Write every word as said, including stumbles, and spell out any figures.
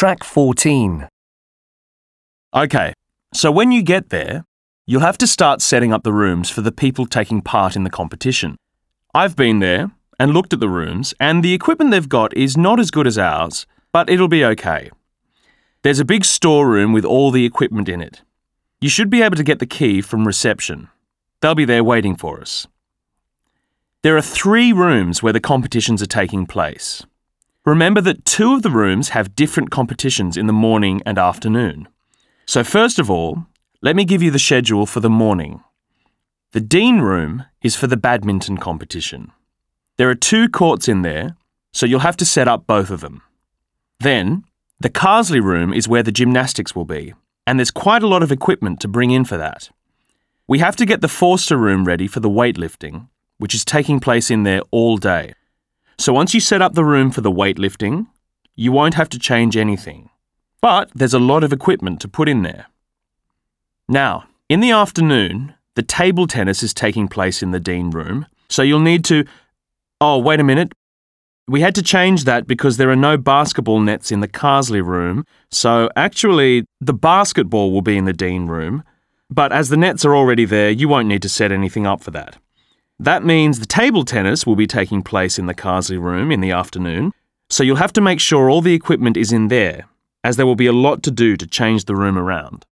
Track fourteen. Okay, so when you get there, you'll have to start setting up the rooms for the people taking part in the competition. I've been there and looked at the rooms, and the equipment they've got is not as good as ours, but it'll be okay. There's a big storeroom with all the equipment in it. You should be able to get the key from reception. They'll be there waiting for us. There are three rooms where the competitions are taking place. Remember that two of the rooms have different competitions in the morning and afternoon. So first of all, let me give you the schedule for the morning. The Dean Room is for the badminton competition. There are two courts in there, so you'll have to set up both of them. Then, the Carsley Room is where the gymnastics will be, and there's quite a lot of equipment to bring in for that. We have to get the Forster Room ready for the weightlifting, which is taking place in there all day. So once you set up the room for the weightlifting, you won't have to change anything. But there's a lot of equipment to put in there. Now, in the afternoon, the table tennis is taking place in the Dean Room, so you'll need to... Oh, wait a minute. We had to change that because there are no basketball nets in the Carsley Room, so actually the basketball will be in the Dean Room, but as the nets are already there, you won't need to set anything up for that. That means the table tennis will be taking place in the Carsley Room in the afternoon, so you'll have to make sure all the equipment is in there, as there will be a lot to do to change the room around.